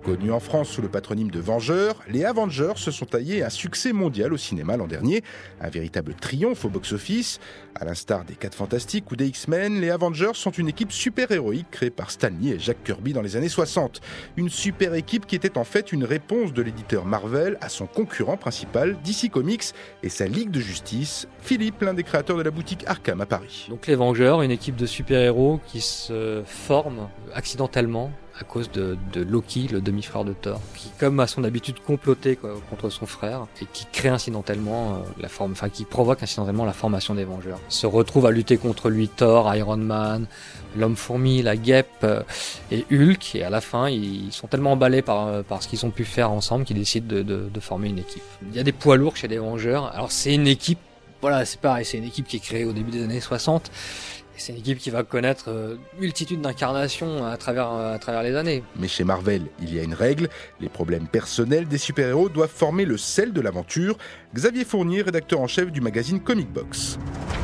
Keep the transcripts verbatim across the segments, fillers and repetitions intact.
Connus en France sous le patronyme de Vengeurs, les Avengers se sont taillés un succès mondial au cinéma l'an dernier. Un véritable triomphe au box-office. À l'instar des quatre Fantastiques ou des X-Men, les Avengers sont une équipe super-héroïque créée par Stan Lee et Jack Kirby dans les années soixante. Une super équipe qui était en fait une réponse de l'éditeur Marvel à son concurrent principal, D C Comics, et sa Ligue de Justice, Philippe, l'un des créateurs de la boutique Arkham à Paris. Donc les Vengeurs, une équipe de super-héros qui se forme accidentellement à cause de, de Loki, le demi-frère de Thor, qui, comme à son habitude, complotait quoi, contre son frère et qui crée incidentellement euh, la forme, enfin qui provoque incidentellement la formation des Vengeurs. Se retrouve à lutter contre lui Thor, Iron Man, l'Homme-Fourmi, la Guêpe euh, et Hulk. Et à la fin, ils sont tellement emballés par par ce qu'ils ont pu faire ensemble qu'ils décident de, de, de former une équipe. Il y a des poids lourds chez les Vengeurs. Alors c'est une équipe, voilà, c'est pareil, c'est une équipe qui est créée au début des années soixante. C'est une équipe qui va connaître euh, multitude d'incarnations à travers, euh, à travers les années. Mais chez Marvel, il y a une règle. Les problèmes personnels des super-héros doivent former le sel de l'aventure. Xavier Fournier, rédacteur en chef du magazine Comic Box.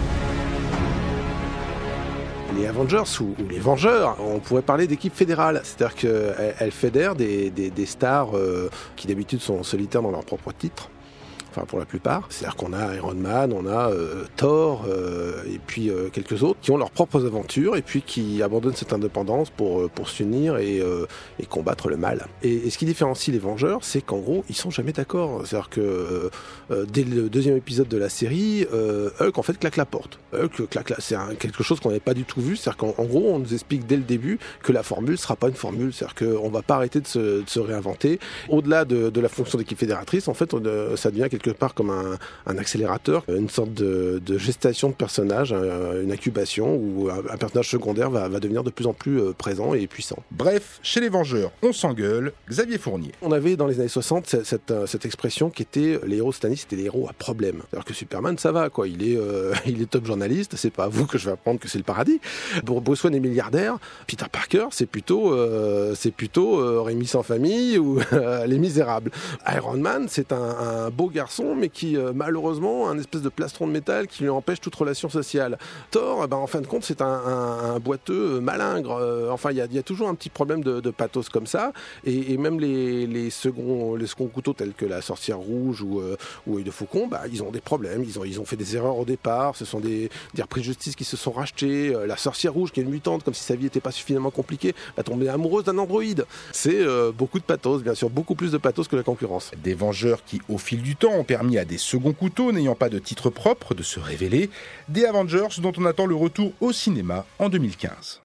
Les Avengers ou, ou les Vengeurs, on pourrait parler d'équipe fédérale. C'est-à-dire qu'elles elles fédèrent des, des, des stars euh, qui d'habitude sont solitaires dans leur propre titre. Enfin, pour la plupart. C'est-à-dire qu'on a Iron Man, on a euh, Thor, euh, et puis euh, quelques autres qui ont leurs propres aventures et puis qui abandonnent cette indépendance pour, euh, pour s'unir et, euh, et combattre le mal. Et, et ce qui différencie les Vengeurs, c'est qu'en gros, ils sont jamais d'accord. C'est-à-dire que euh, dès le deuxième épisode de la série, euh, Hulk, en fait, claque la porte. Hulk claque la... C'est un, quelque chose qu'on n'avait pas du tout vu. C'est-à-dire qu'en en gros, on nous explique dès le début que la formule sera pas une formule. C'est-à-dire qu'on va pas arrêter de se, de se réinventer. Au-delà de, de la fonction d'équipe fédératrice, en fait, on, euh, ça devient quelque part comme un, un accélérateur, une sorte de, de gestation de personnage, une incubation où un, un personnage secondaire va, va devenir de plus en plus présent et puissant. Bref, chez les Vengeurs, on s'engueule. Xavier Fournier. On avait dans les années soixante cette, cette, cette expression qui était les héros cette année, c'était les héros à problème. C'est-à-dire que Superman, ça va, quoi. Il est, euh, il est top journaliste, c'est pas à vous que je vais apprendre que c'est le paradis. Bruce Wayne est milliardaire. Peter Parker, c'est plutôt, euh, c'est plutôt euh, Rémi sans famille ou euh, Les Misérables. Iron Man, c'est un, un beau garçon, mais qui euh, malheureusement a un espèce de plastron de métal qui lui empêche toute relation sociale. Thor, eh ben, en fin de compte, c'est un, un, un boiteux malingre. Euh, enfin, il y a, y a toujours un petit problème de, de pathos comme ça. Et, et même les, les seconds, les seconds couteaux tels que la Sorcière Rouge ou, euh, ou Œil de Faucon, bah, ils ont des problèmes. Ils ont, ils ont fait des erreurs au départ. Ce sont des, des reprises de justice qui se sont rachetés. Euh, la Sorcière Rouge, qui est une mutante, comme si sa vie n'était pas suffisamment compliquée, va tomber amoureuse d'un androïde. C'est euh, beaucoup de pathos, bien sûr, beaucoup plus de pathos que la concurrence. Des Vengeurs qui, au fil du temps, ont permis à des seconds couteaux n'ayant pas de titre propre de se révéler, des Avengers dont on attend le retour au cinéma en deux mille quinze.